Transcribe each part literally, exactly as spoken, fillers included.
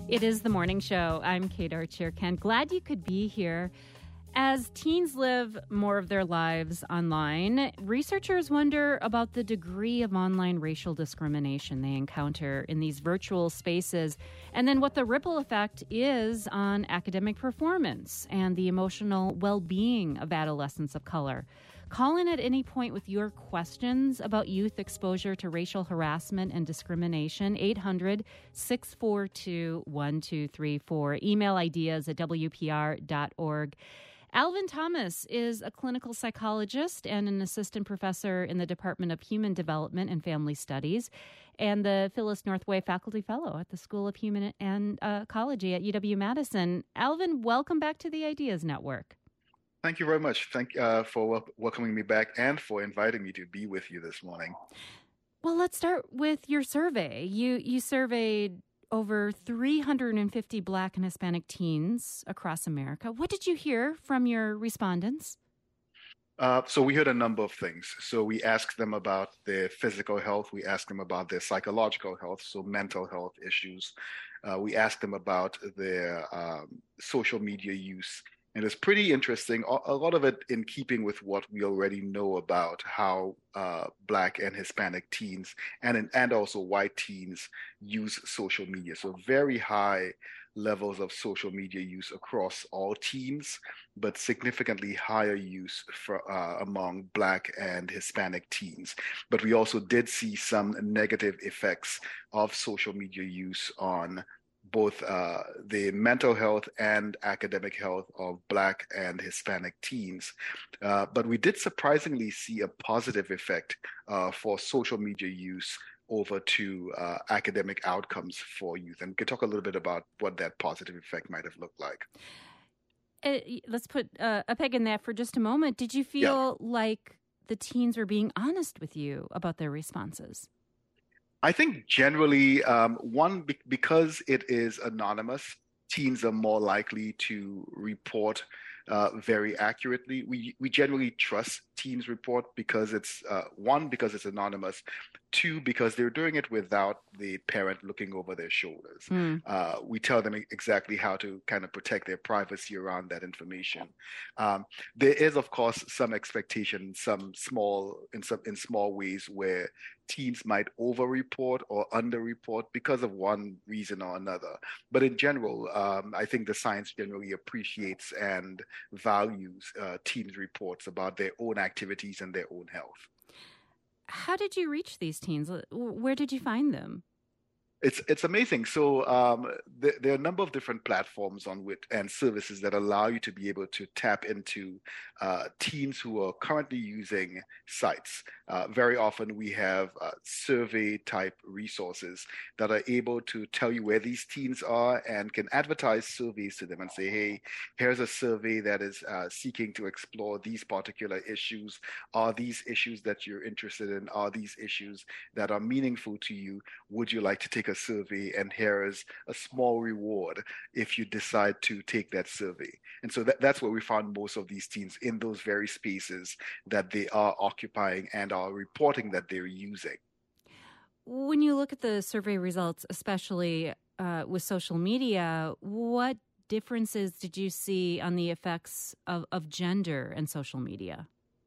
It is the morning show. I'm Kate Archer-Kent. Glad you could be here. As teens live more of their lives online, researchers wonder about the degree of online racial discrimination they encounter in these virtual spaces, and then what the ripple effect is on academic performance and the emotional well-being of adolescents of color. Call in at any point with your questions about youth exposure to racial harassment and discrimination, eight hundred, six four two, one two three four. Email ideas at w p r dot org. Alvin Thomas is a clinical psychologist and an assistant professor in the Department of Human Development and Family Studies and the Phyllis Northway Faculty Fellow at the School of Human and uh, Ecology at U W-Madison. Alvin, welcome back to the Ideas Network. Thank you very much. Thank uh, for wel- welcoming me back and for inviting me to be with you this morning. Well, let's start with your survey. You you surveyed over three hundred fifty Black and Hispanic teens across America. What did you hear from your respondents? Uh, so we heard a number of things. So we asked them about their physical health. We asked them about their psychological health, so mental health issues. Uh, we asked them about their um, social media use. And it's pretty interesting, a lot of it in keeping with what we already know about how uh, Black and Hispanic teens and, and also white teens use social media. So very high levels of social media use across all teens, but significantly higher use for, uh, among Black and Hispanic teens. But we also did see some negative effects of social media use on both uh, the mental health and academic health of Black and Hispanic teens. Uh, but we did surprisingly see a positive effect uh, for social media use over to uh, academic outcomes for youth. And we could talk a little bit about what that positive effect might have looked like. Uh, let's put uh, a peg in that for just a moment. Did you feel yeah. like the teens were being honest with you about their responses? I think generally, um, one, be- because it is anonymous, teens are more likely to report uh, very accurately. We we generally trust teens report because it's, uh, one, because it's anonymous, two, because they're doing it without the parent looking over their shoulders. Mm. Uh, we tell them exactly how to kind of protect their privacy around that information. Um, there is, of course, some expectation, some small, in some in small ways where teens might over-report or under-report because of one reason or another. But in general, um, I think the science generally appreciates and values uh, teens' reports about their own activities and their own health. How did you reach these teens? Where did you find them? It's it's amazing. So um, there, there are a number of different platforms on which and services that allow you to be able to tap into uh, teens who are currently using sites. Uh, very often we have uh, survey type resources that are able to tell you where these teens are and can advertise surveys to them and say, hey, here's a survey that is uh, seeking to explore these particular issues. Are these issues that you're interested in? Are these issues that are meaningful to you? Would you like to take a survey, and here is a small reward if you decide to take that survey. And so that, that's where we found most of these teens, in those very spaces that they are occupying and are reporting that they're using. When you look at the survey results, especially uh, with social media, what differences did you see on the effects of, of gender and social media?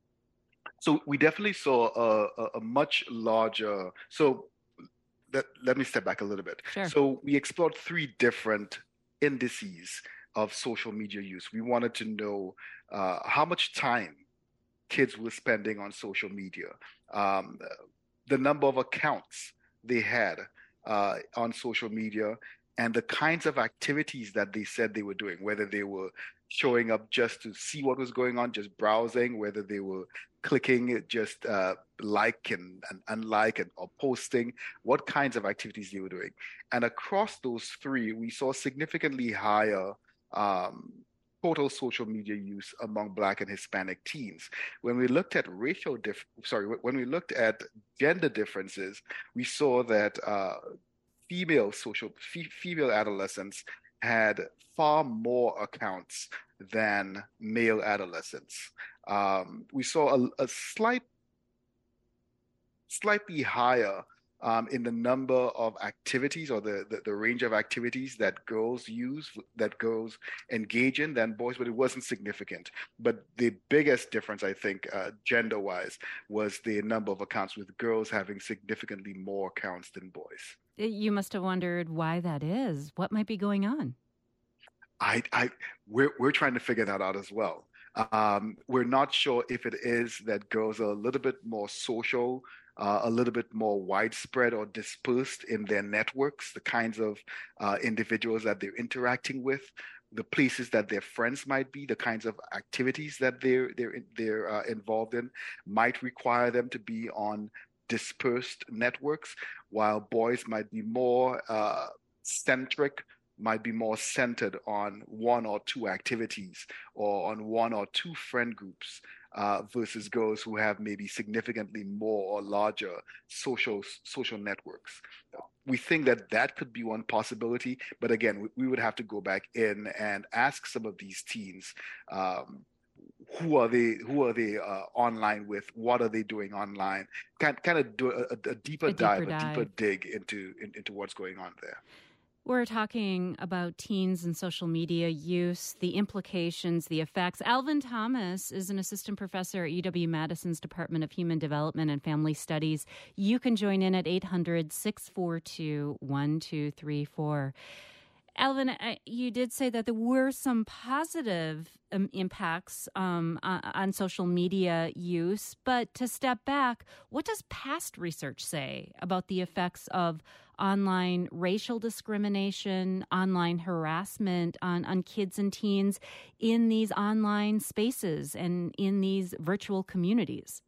So we definitely saw a, a, a much larger, so Let, let me step back a little bit. Sure. So we explored three different indices of social media use. We wanted to know uh, how much time kids were spending on social media, um, the number of accounts they had uh, on social media, and the kinds of activities that they said they were doing, whether they were showing up just to see what was going on, just browsing, whether they were clicking just uh, like and, and unlike and or posting, what kinds of activities they were doing. And across those three, we saw significantly higher um, total social media use among Black and Hispanic teens. When we looked at racial, dif- sorry, when we looked at gender differences, we saw that uh, female social, f- female adolescents had far more accounts than male adolescents. Um, we saw a, a slight, slightly higher um, in the number of activities or the, the, the range of activities that girls use, that girls engage in than boys, but it wasn't significant. But the biggest difference, I think, uh, gender-wise, was the number of accounts with girls having significantly more accounts than boys. You must have wondered why that is. What might be going on? I, I, we're we're trying to figure that out as well. Um, we're not sure if it is that girls are a little bit more social, uh, a little bit more widespread or dispersed in their networks, the kinds of uh, individuals that they're interacting with, the places that their friends might be, the kinds of activities that they're they're they're uh, involved in, might require them to be on dispersed networks, while boys might be more uh, centric, might be more centered on one or two activities or on one or two friend groups, uh, versus girls who have maybe significantly more or larger social social networks. We think that that could be one possibility, but again, we, we would have to go back in and ask some of these teens, um, who are they who are they uh, online with, what are they doing online, kind, kind of do a, a deeper A dive, deeper a dive. deeper dig into in, into what's going on there. We're talking about teens and social media use, the implications, the effects. Alvin Thomas is an assistant professor at U W-Madison's Department of Human Development and Family Studies. You can join in at eight hundred, six four two, one two three four. Alvin, you did say that there were some positive um, impacts um, on, on social media use, but to step back, what does past research say about the effects of online racial discrimination, online harassment on, on kids and teens in these online spaces and in these virtual communities?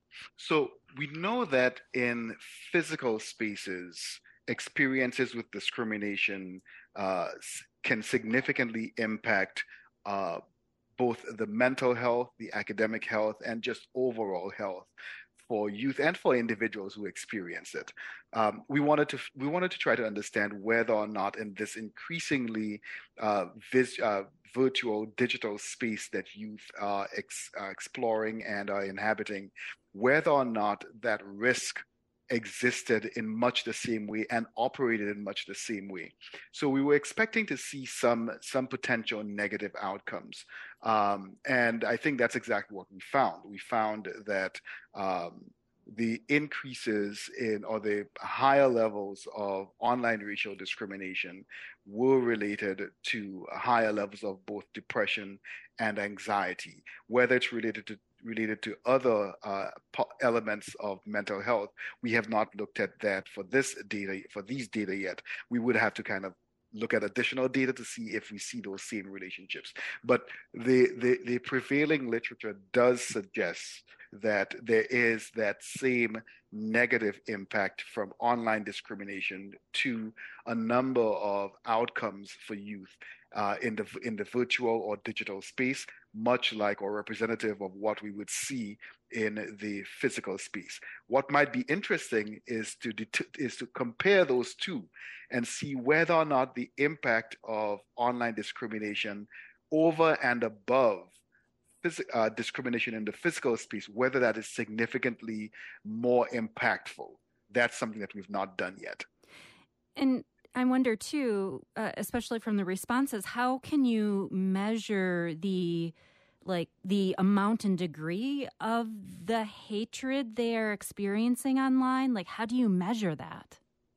So we know that in physical spaces, experiences with discrimination uh, can significantly impact uh, both the mental health, the academic health, and just overall health for youth and for individuals who experience it. Um, we wanted to we wanted to try to understand whether or not in this increasingly uh, vis, uh, virtual digital space that youth are ex, uh, exploring and are inhabiting, whether or not that risk existed in much the same way and operated in much the same way. So we were expecting to see some some potential negative outcomes. Um, and I think that's exactly what we found. We found that um, the increases in or the higher levels of online racial discrimination were related to higher levels of both depression and anxiety, whether it's related to related to other uh, elements of mental health. We have not looked at that for this data, for these data yet. We would have to kind of look at additional data to see if we see those same relationships. But the, the, the prevailing literature does suggest that there is that same negative impact from online discrimination to a number of outcomes for youth uh, in the in the virtual or digital space, much like or representative of what we would see in the physical space. What might be interesting is to det- is to compare those two and see whether or not the impact of online discrimination over and above phys- uh, discrimination in the physical space, whether that is significantly more impactful. That's something that we've not done yet. And I wonder, too, uh, especially from the responses, how can you measure the like the amount and degree of the hatred they're experiencing online? Like, how do you measure that?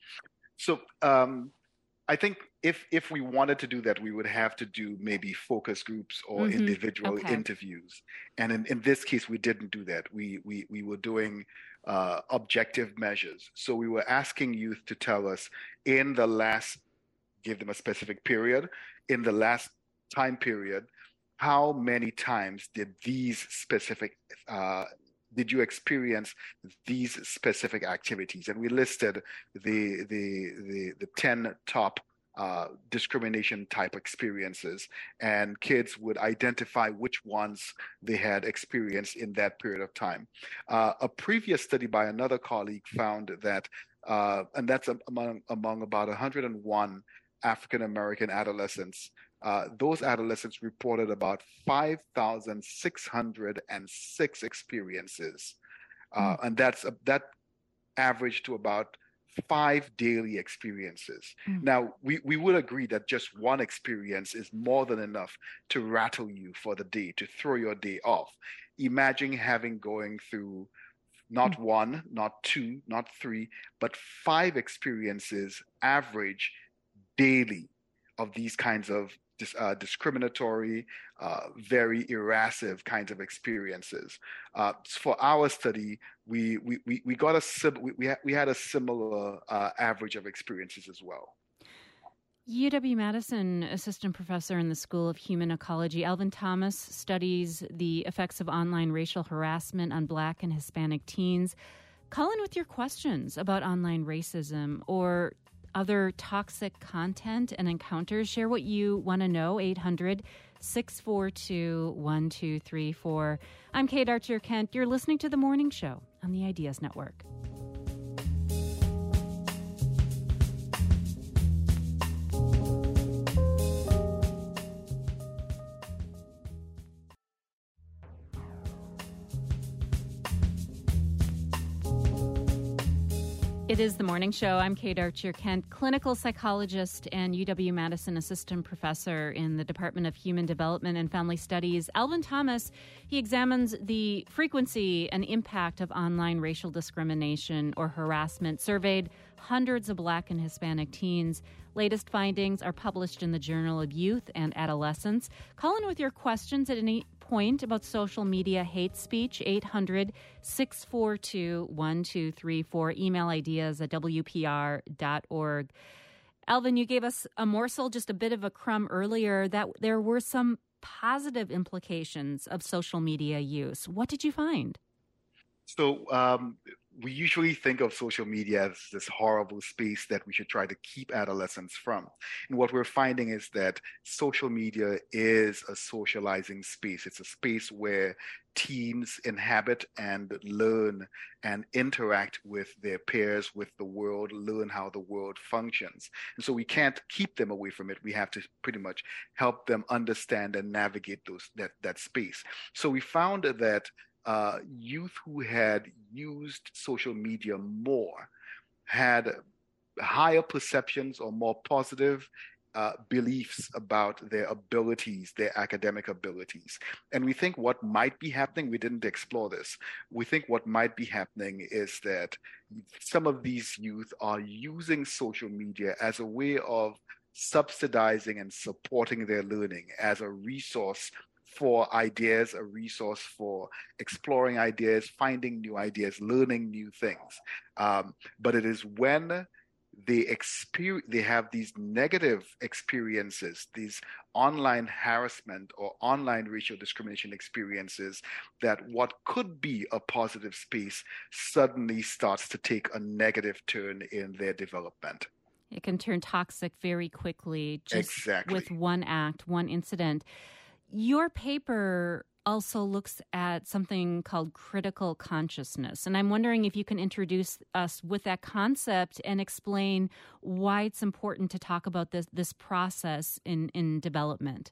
So um, I think if if we wanted to do that, we would have to do maybe focus groups or Mm-hmm. individual Okay. interviews. And in, in this case, we didn't do that. We we we were doing uh, objective measures. So we were asking youth to tell us in the last, give them a specific period, in the last time period, how many times did these specific uh, did you experience these specific activities? And we listed the the the, the ten top uh, discrimination type experiences, and kids would identify which ones they had experienced in that period of time. Uh, a previous study by another colleague found that, uh, and that's among among about one hundred one African American adolescents. Uh, those adolescents reported about five thousand six hundred six experiences, uh, Mm. and that's uh, that averaged to about five daily experiences. Mm. Now, we, we would agree that just one experience is more than enough to rattle you for the day, to throw your day off. Imagine having going through not one, not two, not three, but five experiences average daily of these kinds of uh, discriminatory, uh, very erasive kinds of experiences. Uh, for our study, we we we, we got a sim- we we had, we had a similar uh, average of experiences as well. U W-Madison assistant professor in the School of Human Ecology, Alvin Thomas, studies the effects of online racial harassment on Black and Hispanic teens. Call in with your questions about online racism or other toxic content and encounters. Share what you want to know, eight hundred, six four two, one two three four. I'm Kate Archer-Kent. You're listening to The Morning Show on the Ideas Network. It is The Morning Show. I'm Kate Archer-Kent, clinical psychologist and U W-Madison assistant professor in the Department of Human Development and Family Studies. Alvin Thomas, he examines the frequency and impact of online racial discrimination or harassment, surveyed hundreds of Black and Hispanic teens. Latest findings are published in the Journal of Youth and Adolescence. Call in with your questions at any point about social media hate speech, eight hundred, six four two, one two three four. Email ideas at w p r dot org. Alvin, you gave us a morsel, just a bit of a crumb earlier, that there were some positive implications of social media use. What did you find? So um, we usually think of social media as this horrible space that we should try to keep adolescents from. And what we're finding is that social media is a socializing space. It's a space where teens inhabit and learn and interact with their peers, with the world, learn how the world functions. And so we can't keep them away from it. We have to pretty much help them understand and navigate those that, that space. So we found that Uh, youth who had used social media more had higher perceptions or more positive uh, beliefs about their abilities, their academic abilities. And we think what might be happening, we didn't explore this, we think what might be happening is that some of these youth are using social media as a way of subsidizing and supporting their learning, as a resource for ideas, a resource for exploring ideas, finding new ideas, learning new things. Um, but it is when they experience, they have these negative experiences, these online harassment or online racial discrimination experiences, that what could be a positive space suddenly starts to take a negative turn in their development. It can turn toxic very quickly, just exactly. with one act, one incident. Your paper also looks at something called critical consciousness, and I'm wondering if you can introduce us with that concept and explain why it's important to talk about this this process in, in development.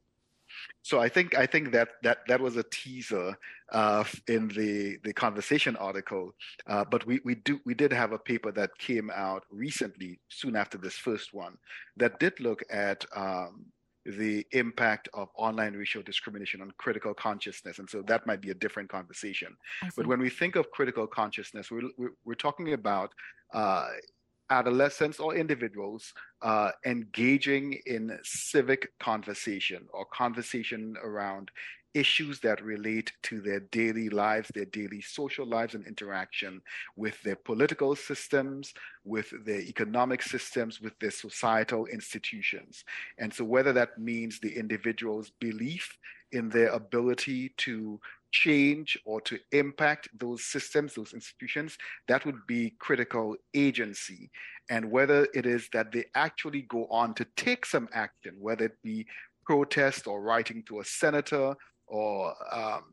So I think I think that that, that was a teaser uh, in the, the conversation article, uh, but we, we do we did have a paper that came out recently, soon after this first one, that did look at um, the impact of online racial discrimination on critical consciousness. And so that might be a different conversation. But when we think of critical consciousness, we're, we're, we're talking about uh, adolescents or individuals uh, engaging in civic conversation or conversation around issues that relate to their daily lives, their daily social lives and interaction with their political systems, with their economic systems, with their societal institutions. And so whether that means the individual's belief in their ability to change or to impact those systems, those institutions, that would be critical agency. And whether it is that they actually go on to take some action, whether it be protest or writing to a senator or um,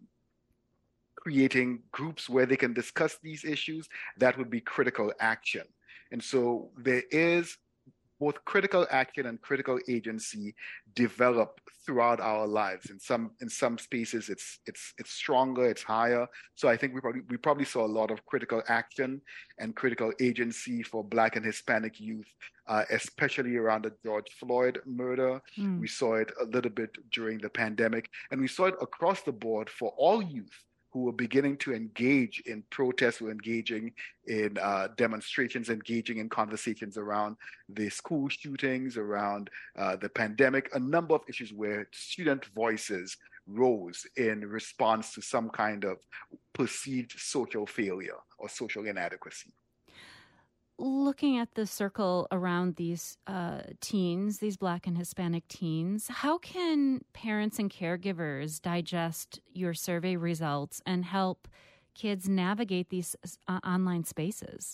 creating groups where they can discuss these issues, that would be critical action. And so there is both critical action and critical agency develop throughout our lives. In some in some spaces, it's it's it's stronger, it's higher. So I think we probably we probably saw a lot of critical action and critical agency for Black and Hispanic youth, uh, especially around the George Floyd murder. Mm. We saw it a little bit during the pandemic, and we saw it across the board for all youth who were beginning to engage in protests, who were engaging in uh, demonstrations, engaging in conversations around the school shootings, around uh, the pandemic, a number of issues where student voices rose in response to some kind of perceived social failure or social inadequacy. Looking at the circle around these uh, teens, these Black and Hispanic teens, how can parents and caregivers digest your survey results and help kids navigate these uh, online spaces?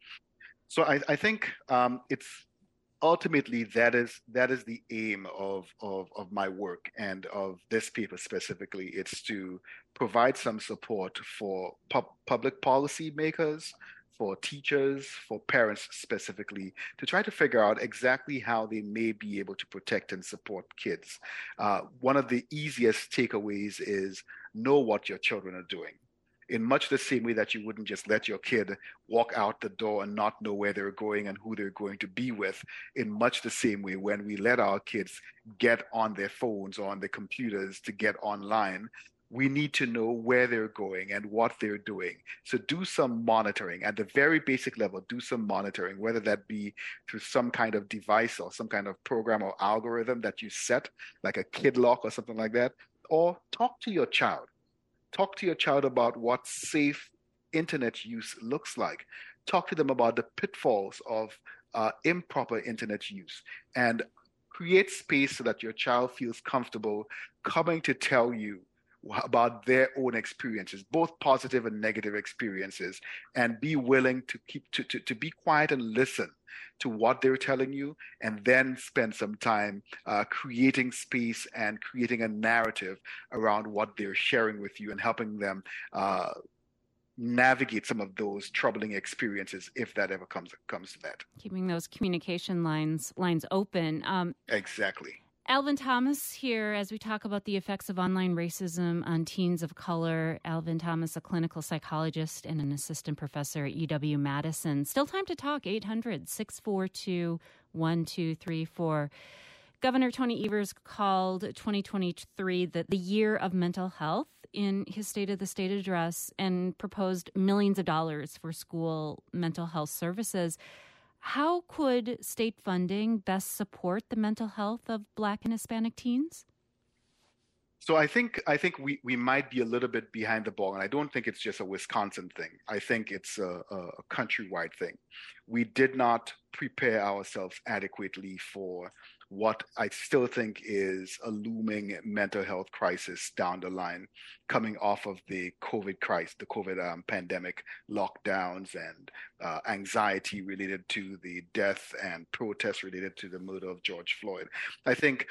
So I, I think um, it's ultimately that is that is the aim of, of of my work and of this paper specifically. It's to provide some support for pu- public policy makers, for teachers, for parents specifically, to try to figure out exactly how they may be able to protect and support kids. Uh, one of the easiest takeaways is know what your children are doing. In much the same way that you wouldn't just let your kid walk out the door and not know where they're going and who they're going to be with, in much the same way when we let our kids get on their phones or on their computers to get online, we need to know where they're going and what they're doing. So do some monitoring at the very basic level, do some monitoring, whether that be through some kind of device or some kind of program or algorithm that you set, like a kid lock or something like that, or talk to your child. Talk to your child about what safe internet use looks like. Talk to them about the pitfalls of uh, improper internet use, and create space so that your child feels comfortable coming to tell you about their own experiences, both positive and negative experiences, and be willing to keep to, to, to be quiet and listen to what they're telling you, and then spend some time uh, creating space and creating a narrative around what they're sharing with you and helping them uh, navigate some of those troubling experiences if that ever comes comes to that. Keeping those communication lines lines open. Um, exactly. Alvin Thomas here as we talk about the effects of online racism on teens of color. Alvin Thomas, a clinical psychologist and an assistant professor at U W Madison. Still time to talk, eight hundred, six four two, one two three four. Governor Tony Evers called twenty twenty-three the, the year of mental health in his State of the State address and proposed millions of dollars for school mental health services. How could state funding best support the mental health of Black and Hispanic teens? So I think I think we, we might be a little bit behind the ball, and I don't think it's just a Wisconsin thing. I think it's a, a, a countrywide thing. We did not prepare ourselves adequately for what I still think is a looming mental health crisis down the line, coming off of the COVID crisis, the COVID um, pandemic lockdowns and uh, anxiety related to the death and protests related to the murder of George Floyd. I think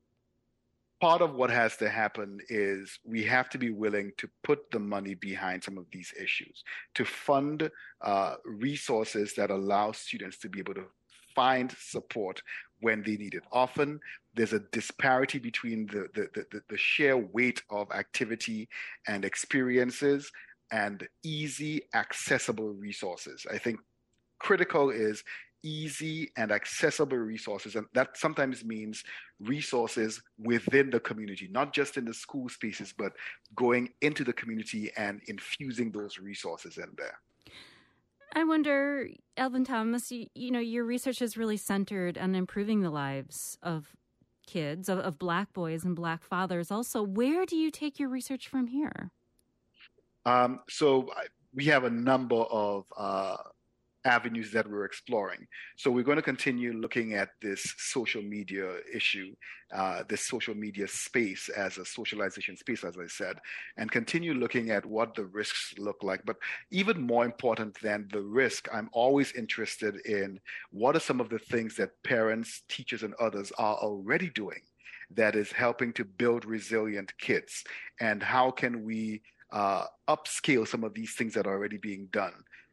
part of what has to happen is we have to be willing to put the money behind some of these issues, to fund uh, resources that allow students to be able to find support when they need it. Often there's a disparity between the, the, the, the sheer weight of activity and experiences and easy, accessible resources. I think critical is easy and accessible resources. And that sometimes means resources within the community, not just in the school spaces, but going into the community and infusing those resources in there. I wonder, Alvin Thomas, you, you know, your research is really centered on improving the lives of kids, of, of Black boys and Black fathers. Also, where do you take your research from here? Um, so we have a number of uh, avenues that we're exploring. So we're going to continue looking at this social media issue, uh, this social media space as a socialization space, as I said, and continue looking at what the risks look like. But even more important than the risk, I'm always interested in what are some of the things that parents, teachers, and others are already doing that is helping to build resilient kids, and how can we uh, upscale some of these things that are already being done.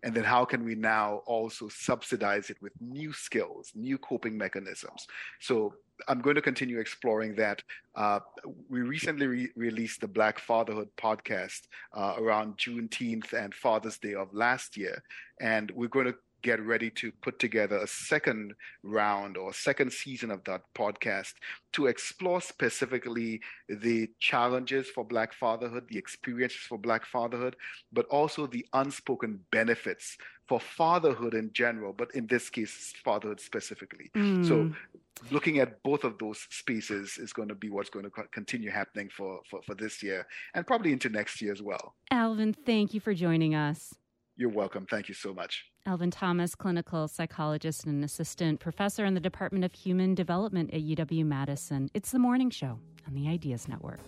And then how can we now also subsidize it with new skills, new coping mechanisms? So I'm going to continue exploring that. Uh, we recently re- released the Black Fatherhood podcast uh, around Juneteenth and Father's Day of last year. And we're going to get ready to put together a second round or second season of that podcast to explore specifically the challenges for Black fatherhood, the experiences for Black fatherhood, but also the unspoken benefits for fatherhood in general, but in this case, fatherhood specifically. Mm. So looking at both of those spaces is going to be what's going to continue happening for, for, for this year and probably into next year as well. Alvin, thank you for joining us. You're welcome. Thank you so much. Alvin Thomas, clinical psychologist and assistant professor in the Department of Human Development at U W-Madison. It's The Morning Show on the Ideas Network.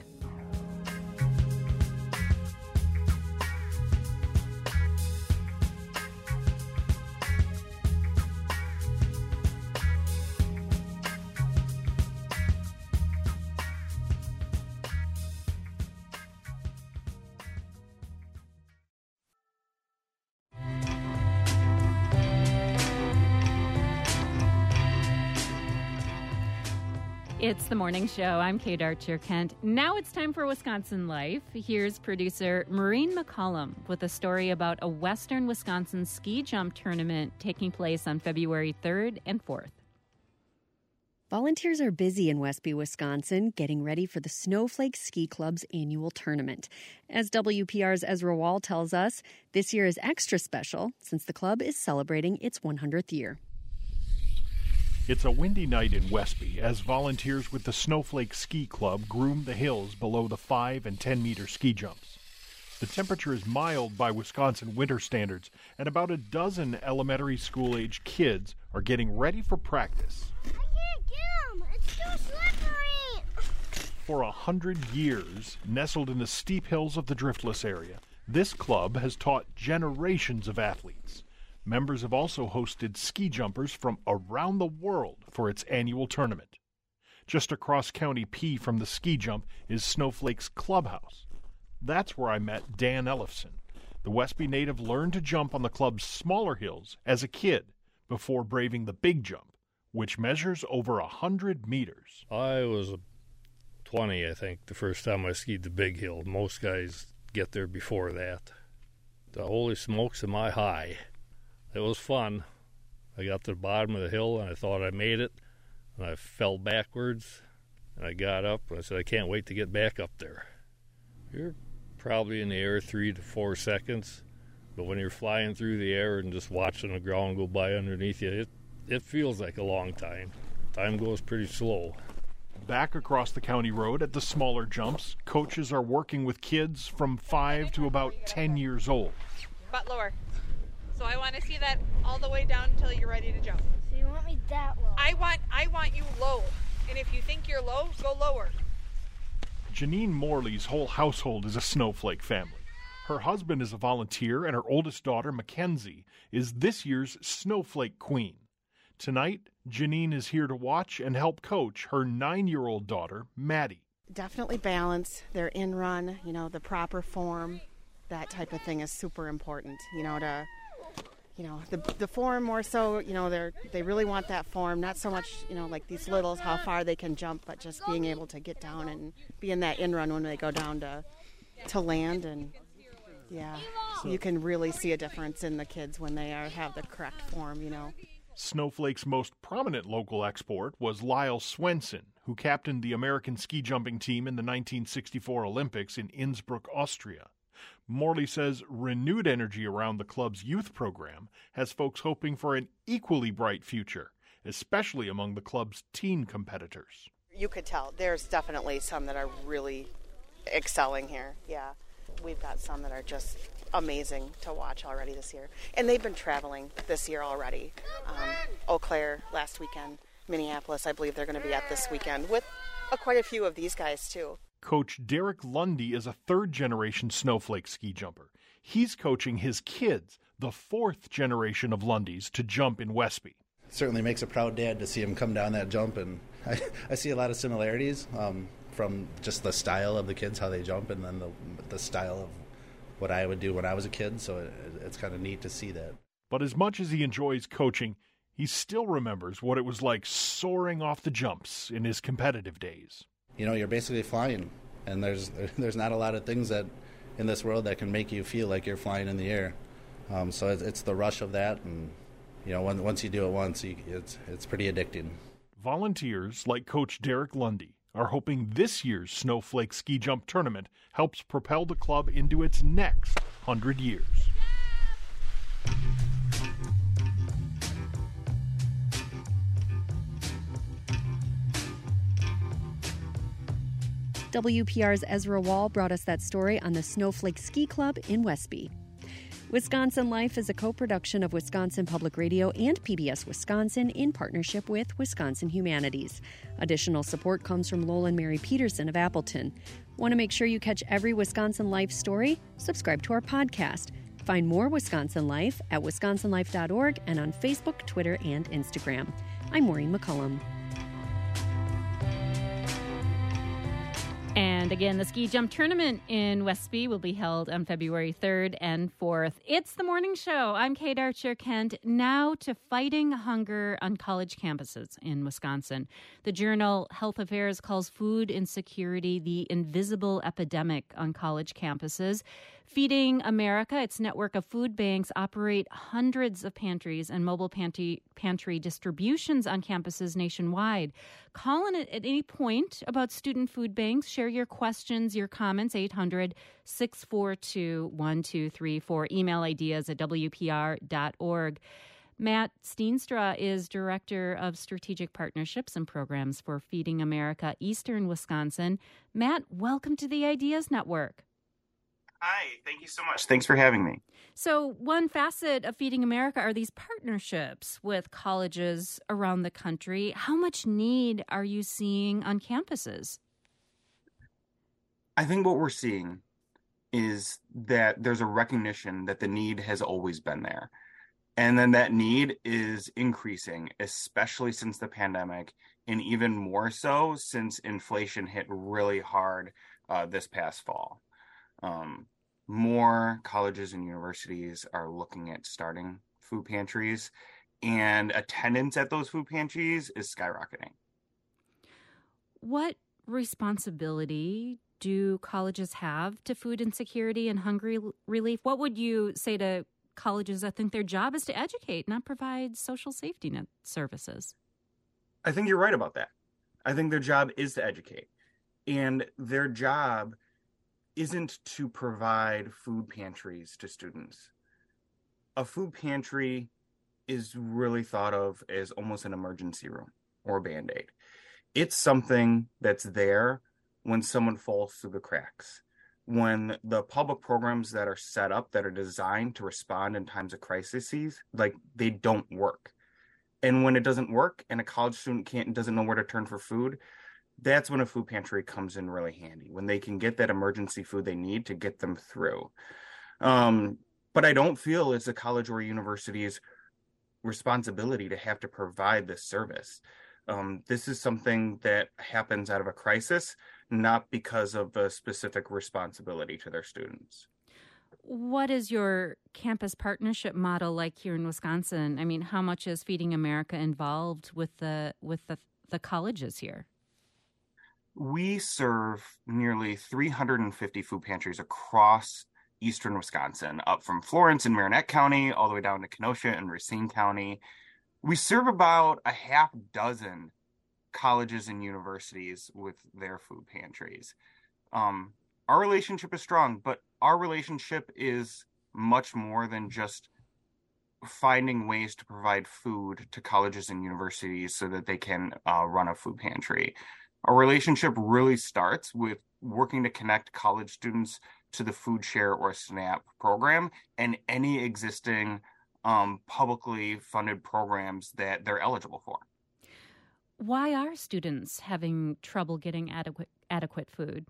It's The Morning Show. I'm Kate Archer-Kent. Now it's time for Wisconsin Life. Here's producer Maureen McCollum with a story about a Western Wisconsin ski jump tournament taking place on February third and fourth. Volunteers are busy in Westby, Wisconsin, getting ready for the Snowflake Ski Club's annual tournament. As W P R's Ezra Wall tells us, this year is extra special since the club is celebrating its one hundredth year. It's a windy night in Westby as volunteers with the Snowflake Ski Club groom the hills below the five and ten meter ski jumps. The temperature is mild by Wisconsin winter standards, and about a dozen elementary school-age kids are getting ready for practice. I can't get them. It's too slippery. For a hundred years, nestled in the steep hills of the Driftless area, this club has taught generations of athletes. Members have also hosted ski jumpers from around the world for its annual tournament. Just across County P from the ski jump is Snowflake's clubhouse. That's where I met Dan Ellefson. The Westby native learned to jump on the club's smaller hills as a kid before braving the big jump, which measures over a hundred meters. I was twenty, I think, the first time I skied the big hill. Most guys get there before that. The holy smokes, am I high. It was fun. I got to the bottom of the hill, and I thought I made it, and I fell backwards, and I got up, and I said, I can't wait to get back up there. You're probably in the air three to four seconds, but when you're flying through the air and just watching the ground go by underneath you, it, it feels like a long time. Time goes pretty slow. Back across the county road at the smaller jumps, coaches are working with kids from five to about ten years old. Butt lower. So I want to see that all the way down until you're ready to jump. So you want me that low? I want I want you low. And if you think you're low, go lower. Janine Morley's whole household is a Snowflake family. Her husband is a volunteer, and her oldest daughter, Mackenzie, is this year's Snowflake Queen. Tonight, Janine is here to watch and help coach her nine-year-old daughter, Maddie. Definitely balance their in-run, you know, the proper form. That type of thing is super important, you know, to... You know, the the form more so, you know, they they really want that form, not so much, you know, like these littles, how far they can jump, but just being able to get down and be in that in-run when they go down to to land. And, yeah, you can really see a difference in the kids when they are have the correct form, you know. Snowflake's most prominent local export was Lyle Swenson, who captained the American ski jumping team in the nineteen sixty-four Olympics in Innsbruck, Austria. Morley says renewed energy around the club's youth program has folks hoping for an equally bright future, especially among the club's teen competitors. You could tell. There's definitely some that are really excelling here. Yeah, we've got some that are just amazing to watch already this year. And they've been traveling this year already. Um, Eau Claire last weekend, Minneapolis, I believe they're going to be at this weekend with uh, quite a few of these guys too. Coach Derek Lundy is a third-generation Snowflake ski jumper. He's coaching his kids, the fourth generation of Lundys, to jump in Westby. It certainly makes a proud dad to see him come down that jump, and I, I see a lot of similarities um, from just the style of the kids, how they jump, and then the, the style of what I would do when I was a kid, so it, it's kind of neat to see that. But as much as he enjoys coaching, he still remembers what it was like soaring off the jumps in his competitive days. You know, you're basically flying, and there's there's not a lot of things that in this world that can make you feel like you're flying in the air. Um, so it's, it's the rush of that, and you know, when, once you do it once, you, it's it's pretty addicting. Volunteers like Coach Derek Lundy are hoping this year's Snowflake Ski Jump Tournament helps propel the club into its next hundred years. W P R's Ezra Wall brought us that story on the Snowflake Ski Club in Westby. Wisconsin Life is a co-production of Wisconsin Public Radio and P B S Wisconsin in partnership with Wisconsin Humanities. Additional support comes from Lolan Mary Peterson of Appleton. Want to make sure you catch every Wisconsin Life story? Subscribe to our podcast. Find more Wisconsin Life at wisconsin life dot org and on Facebook, Twitter, and Instagram. I'm Maureen McCullum. And again, the ski jump tournament in Westby will be held on February third and fourth. It's the morning show. I'm Kate Archer-Kent. Now to fighting hunger on college campuses in Wisconsin. The journal Health Affairs calls food insecurity the invisible epidemic on college campuses. Feeding America, its network of food banks, operate hundreds of pantries and mobile pantry, pantry distributions on campuses nationwide. Call in at any point about student food banks. Share your questions, your comments, eight hundred, six four two, one two three four. Email ideas at w p r dot org. Matt Steenstra is Director of Strategic Partnerships and Programs for Feeding America, Eastern Wisconsin. Matt, welcome to the Ideas Network. Hi, thank you so much. Thanks for having me. So one facet of Feeding America are these partnerships with colleges around the country. How much need are you seeing on campuses? I think what we're seeing is that there's a recognition that the need has always been there. And then that need is increasing, especially since the pandemic, and even more so since inflation hit really hard uh, this past fall. Um, more colleges and universities are looking at starting food pantries, and attendance at those food pantries is skyrocketing. What responsibility do colleges have to food insecurity and hunger relief? What would you say to colleges that think their job is to educate, not provide social safety net services? I think you're right about that. I think their job is to educate, and their job isn't to provide food pantries to students. A food pantry is really thought of as almost an emergency room or a Band-Aid. It's something that's there when someone falls through the cracks, when the public programs that are set up that are designed to respond in times of crises, like they don't work. And when it doesn't work and a college student can't doesn't know where to turn for food, that's when a food pantry comes in really handy, when they can get that emergency food they need to get them through. Um, but I don't feel it's a college or a university's responsibility to have to provide this service. Um, this is something that happens out of a crisis, not because of a specific responsibility to their students. What is your campus partnership model like here in Wisconsin? I mean, how much is Feeding America involved with the with the, the colleges here? We serve nearly three hundred fifty food pantries across eastern Wisconsin, up from Florence and Marinette County, all the way down to Kenosha and Racine County. We serve about a half dozen colleges and universities with their food pantries. Um, our relationship is strong, but our relationship is much more than just finding ways to provide food to colleges and universities so that they can uh, run a food pantry. Our relationship really starts with working to connect college students to the Food Share or SNAP program and any existing um, publicly funded programs that they're eligible for. Why are students having trouble getting adequate adequate food?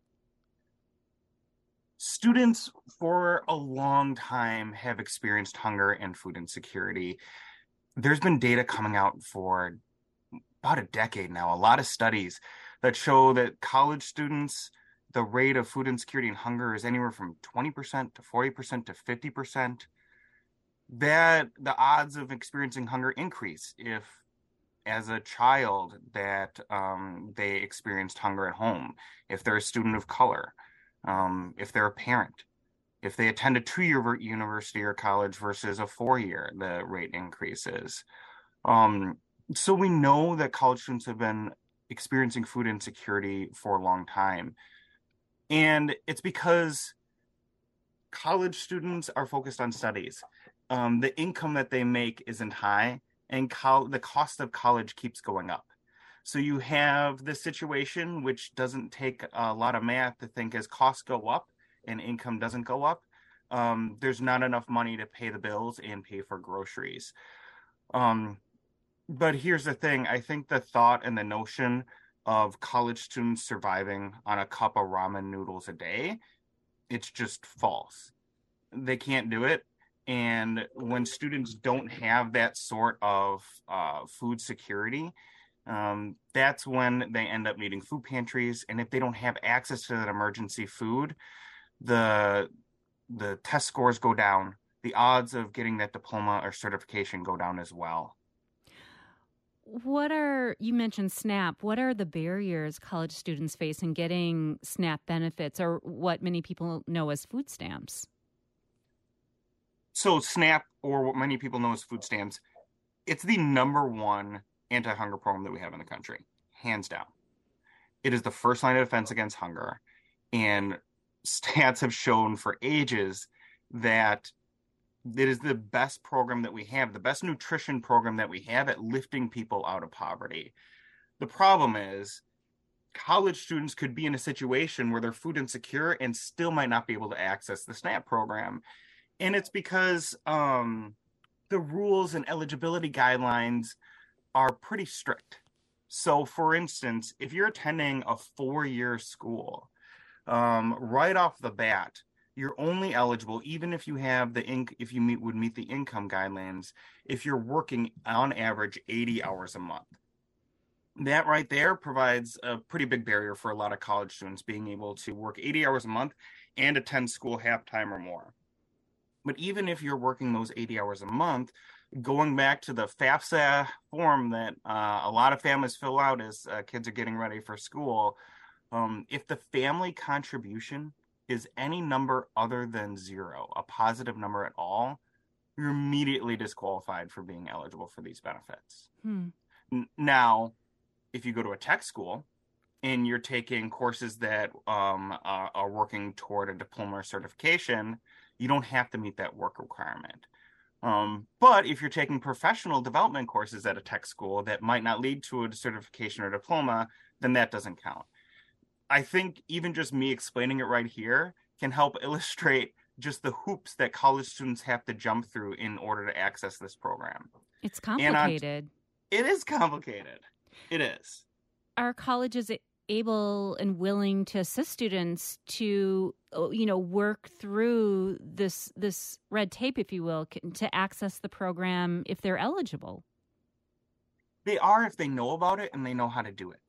Students for a long time have experienced hunger and food insecurity. There's been data coming out for about a decade now, a lot of studies that show that college students the rate of food insecurity and hunger is anywhere from twenty percent to forty percent to fifty percent, that the odds of experiencing hunger increase if, as a child, that um, they experienced hunger at home, if they're a student of color, um, if they're a parent, if they attend a two-year university or college versus a four-year, the rate increases. Um, so we know that college students have been experiencing food insecurity for a long time. And it's because college students are focused on studies. Um, the income that they make isn't high, and col- the cost of college keeps going up. So you have this situation which doesn't take a lot of math to think as costs go up and income doesn't go up, um, there's not enough money to pay the bills and pay for groceries. Um, but here's the thing. I think the thought and the notion of college students surviving on a cup of ramen noodles a day, it's just false. They can't do it. And when students don't have that sort of uh, food security, um, that's when they end up needing food pantries. And if they don't have access to that emergency food, the the test scores go down. The odds of getting that diploma or certification go down as well. What are, you mentioned SNAP, what are the barriers college students face in getting SNAP benefits, or what many people know as food stamps? So SNAP, or what many people know as food stamps, it's the number one anti-hunger program that we have in the country, hands down. It is the first line of defense against hunger. And stats have shown for ages that it is the best program that we have, the best nutrition program that we have at lifting people out of poverty. The problem is college students could be in a situation where they're food insecure and still might not be able to access the SNAP program. And it's because um, the rules and eligibility guidelines are pretty strict. So, for instance, if you're attending a four-year school, um, right off the bat, you're only eligible, even if you have the inc- if you meet would meet the income guidelines, if you're working on average eighty hours a month. That right there provides a pretty big barrier for a lot of college students being able to work eighty hours a month and attend school half-time or more. But even if you're working those eighty hours a month, going back to the FAFSA form that uh, a lot of families fill out as uh, kids are getting ready for school, um, if the family contribution is any number other than zero, a positive number at all, you're immediately disqualified for being eligible for these benefits. Hmm. N- now, if you go to a tech school and you're taking courses that um, uh, are working toward a diploma or certification, you don't have to meet that work requirement. Um, but if you're taking professional development courses at a tech school that might not lead to a certification or diploma, then that doesn't count. I think even just me explaining it right here can help illustrate just the hoops that college students have to jump through in order to access this program. It's complicated. On, it is complicated. It is. Are colleges able and willing to assist students to, you know, work through this this red tape, if you will, to access the program if they're eligible? They are if they know about it and they know how to do it.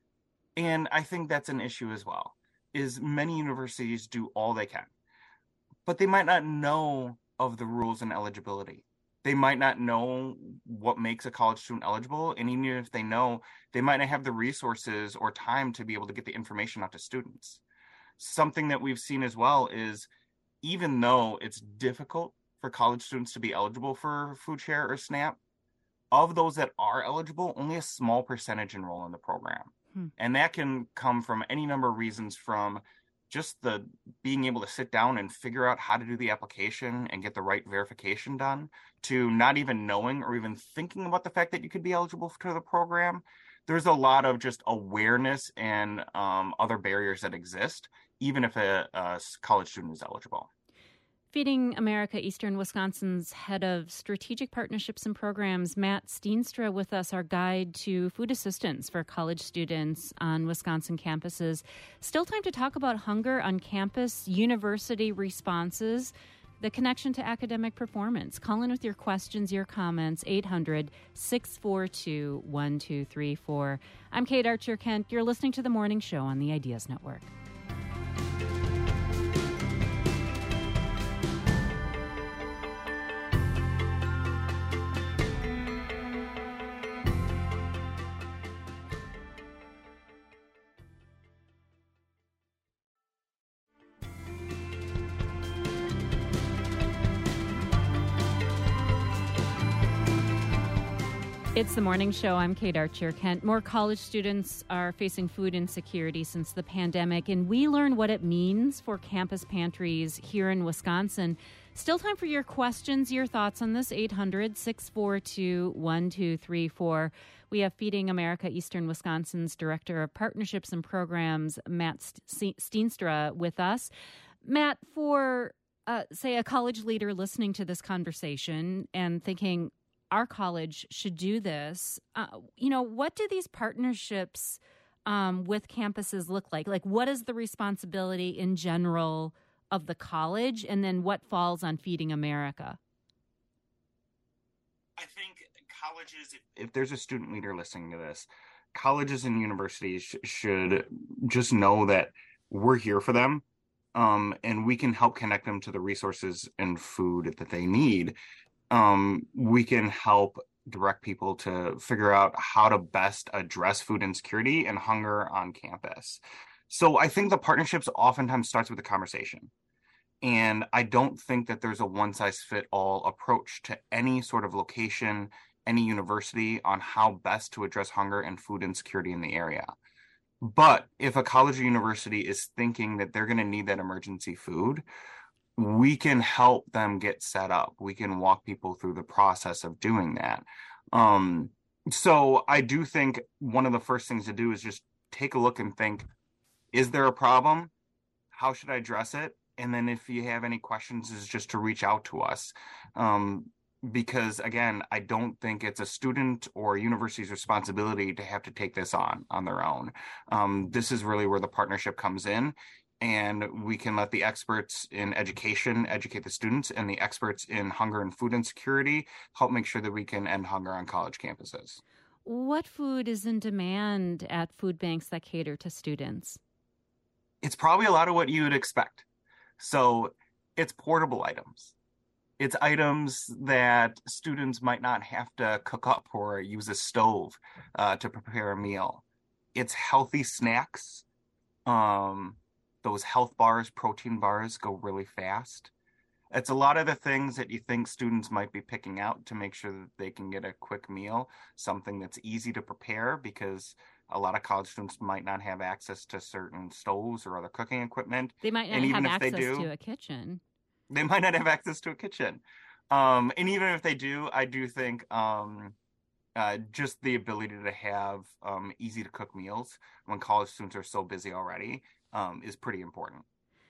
And I think that's an issue as well, is many universities do all they can, but they might not know of the rules and eligibility. They might not know what makes a college student eligible. And even if they know, they might not have the resources or time to be able to get the information out to students. Something that we've seen as well is, even though it's difficult for college students to be eligible for food share or SNAP, of those that are eligible, only a small percentage enroll in the program. Hmm. And that can come from any number of reasons, from just the being able to sit down and figure out how to do the application and get the right verification done, to not even knowing or even thinking about the fact that you could be eligible for the program. There's a lot of just awareness and um, other barriers that exist, even if a, a college student is eligible. Feeding America Eastern Wisconsin's head of strategic partnerships and programs, Matt Steenstra, with us, our guide to food assistance for college students on Wisconsin campuses. Still time to talk about hunger on campus, university responses, the connection to academic performance. Call in with your questions, your comments, eight hundred, six four two, one two three four. I'm Kate Archer-Kent. You're listening to The Morning Show on the Ideas Network. It's the morning show. I'm Kate Archer Kent. More college students are facing food insecurity since the pandemic, and we learn what it means for campus pantries here in Wisconsin. Still time for your questions, your thoughts on this. eight hundred, six four two, one two three four. We have Feeding America Eastern Wisconsin's Director of Partnerships and Programs, Matt Steenstra, with us. Matt, for, uh, say, a college leader listening to this conversation and thinking, our college should do this. Uh, you know, what do these partnerships um, with campuses look like? Like, what is the responsibility in general of the college, and then what falls on Feeding America? I think colleges, if, if there's a student leader listening to this, colleges and universities sh- should just know that we're here for them, um, and we can help connect them to the resources and food that they need. Um, we can help direct people to figure out how to best address food insecurity and hunger on campus. So I think the partnerships oftentimes starts with a conversation. And I don't think that there's a one-size-fit-all approach to any sort of location, any university on how best to address hunger and food insecurity in the area. But if a college or university is thinking that they're going to need that emergency food, we can help them get set up. We can walk people through the process of doing that. Um, so I do think one of the first things to do is just take a look and think, is there a problem? How should I address it? And then if you have any questions, is just to reach out to us. Um, because again, I don't think it's a student or a university's responsibility to have to take this on on their own. Um, this is really where the partnership comes in. And we can let the experts in education educate the students, and the experts in hunger and food insecurity help make sure that we can end hunger on college campuses. What food is in demand at food banks that cater to students? It's probably a lot of what you would expect. So it's portable items. It's items that students might not have to cook up or use a stove uh, to prepare a meal. It's healthy snacks. Um, Those health bars, protein bars go really fast. It's a lot of the things that you think students might be picking out to make sure that they can get a quick meal, something that's easy to prepare, because a lot of college students might not have access to certain stoves or other cooking equipment. They might not and even have if access they do, to a kitchen. They might not have access to a kitchen. Um, and even if they do, I do think um, uh, just the ability to have um, easy to cook meals when college students are so busy already Um, is pretty important.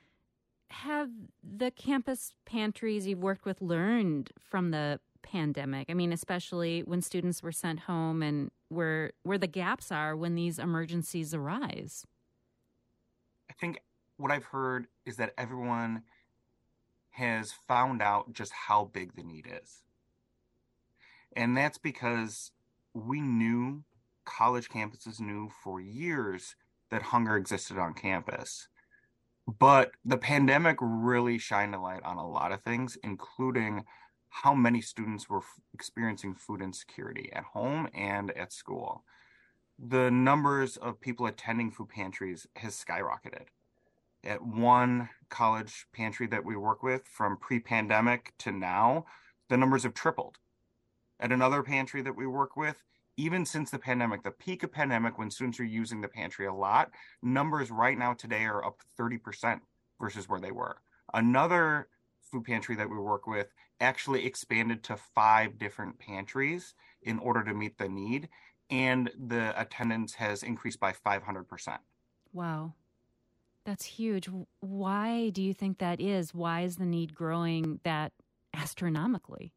Have the campus pantries you've worked with learned from the pandemic? I mean, especially when students were sent home, and where where the gaps are when these emergencies arise? I think what I've heard is that everyone has found out just how big the need is. And that's because we knew, college campuses knew for years that hunger existed on campus. But the pandemic really shined a light on a lot of things, including how many students were f- experiencing food insecurity at home and at school. The numbers of people attending food pantries has skyrocketed. At one college pantry that we work with, from pre-pandemic to now, the numbers have tripled. At another pantry that we work with, even since the pandemic, the peak of pandemic, when students are using the pantry a lot, numbers right now today are up thirty percent versus where they were. Another food pantry that we work with actually expanded to five different pantries in order to meet the need, and the attendance has increased by five hundred percent. Wow. That's huge. Why do you think that is? Why is the need growing that astronomically?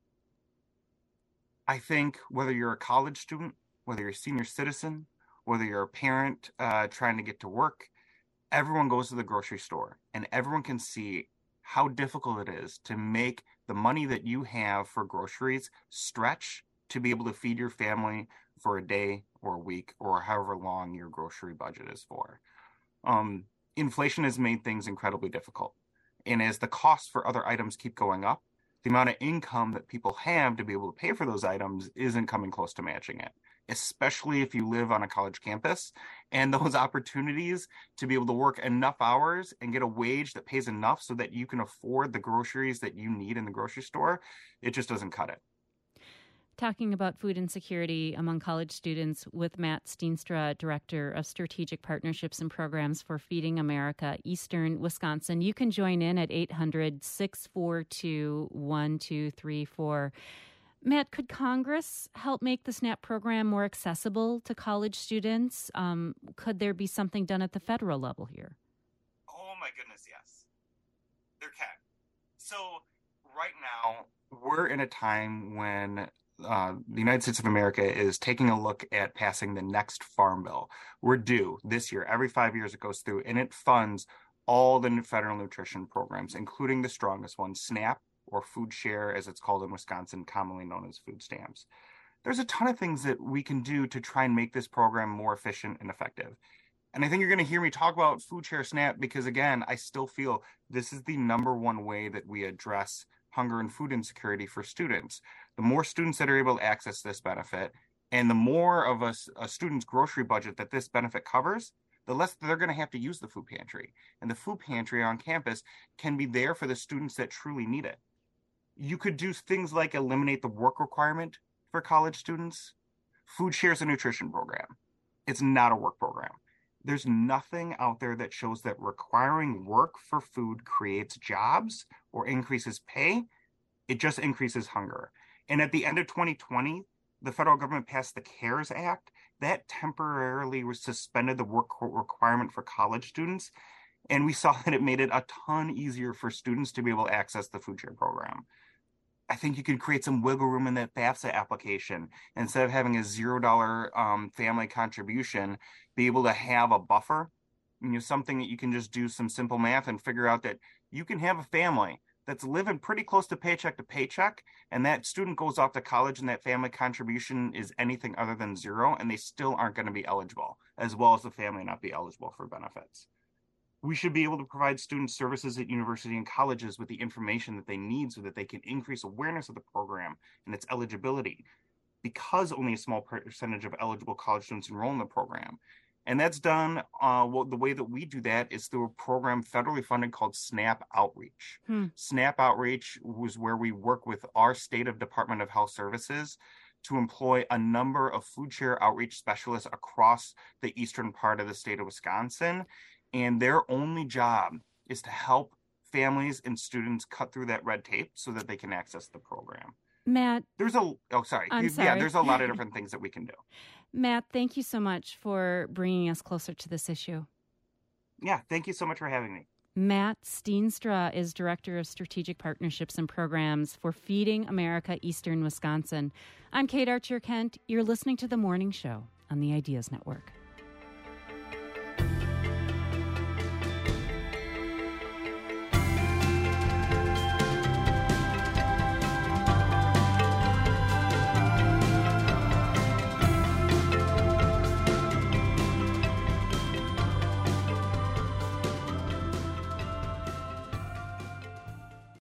I think whether you're a college student, whether you're a senior citizen, whether you're a parent uh, trying to get to work, everyone goes to the grocery store, and everyone can see how difficult it is to make the money that you have for groceries stretch to be able to feed your family for a day or a week or however long your grocery budget is for. Um, inflation has made things incredibly difficult. And as the costs for other items keep going up, the amount of income that people have to be able to pay for those items isn't coming close to matching it, especially if you live on a college campus. And those opportunities to be able to work enough hours and get a wage that pays enough so that you can afford the groceries that you need in the grocery store, it just doesn't cut it. talking about food insecurity among college students with Matt Steenstra, Director of Strategic Partnerships and Programs for Feeding America, Eastern Wisconsin. You can join in at eight hundred, six four two, one two three four. Matt, could Congress help make the SNAP program more accessible to college students? Um, could there be something done at the federal level here? Oh, my goodness, yes. There can. So right now, we're in a time when uh, the United States of America is taking a look at passing the next Farm Bill. We're due this year. Every five years it goes through, and it funds all the federal nutrition programs, including the strongest one, SNAP, or Food Share, as it's called in Wisconsin, commonly known as food stamps. There's a ton of things that we can do to try and make this program more efficient and effective. And I think you're going to hear me talk about Food Share SNAP because, again, I still feel this is the number one way that we address hunger and food insecurity for students. The more students that are able to access this benefit, and the more of a, a student's grocery budget that this benefit covers, the less they're going to have to use the food pantry. And the food pantry on campus can be there for the students that truly need it. You could do things like eliminate the work requirement for college students. Food Share is a nutrition program. It's not a work program. There's nothing out there that shows that requiring work for food creates jobs or increases pay. It just increases hunger. And at the end of twenty twenty, the federal government passed the CARES Act that temporarily suspended the work requirement for college students. And we saw that it made it a ton easier for students to be able to access the Food Share program. I think you could create some wiggle room in that FAFSA application. Instead of having a zero dollar um, family contribution, be able to have a buffer, you know, something that you can just do some simple math and figure out that you can have a family that's living pretty close to paycheck to paycheck, and that student goes off to college and that family contribution is anything other than zero, and they still aren't going to be eligible, as well as the family not be eligible for benefits. We should be able to provide student services at university and colleges with the information that they need so that they can increase awareness of the program and its eligibility, because only a small percentage of eligible college students enroll in the program. And that's done, uh, well, the way that we do that is through a program federally funded called SNAP Outreach. Hmm. SNAP Outreach was where we work with our state of Department of Health Services to employ a number of Food Share outreach specialists across the eastern part of the state of Wisconsin. And their only job is to help families and students cut through that red tape so that they can access the program. Matt. There's a, oh, sorry. I'm sorry. Yeah, there's a lot of different things that we can do. Matt, thank you so much for bringing us closer to this issue. Yeah, thank you so much for having me. Matt Steenstra is Director of Strategic Partnerships and Programs for Feeding America, Eastern Wisconsin. I'm Kate Archer-Kent. You're listening to The Morning Show on the Ideas Network.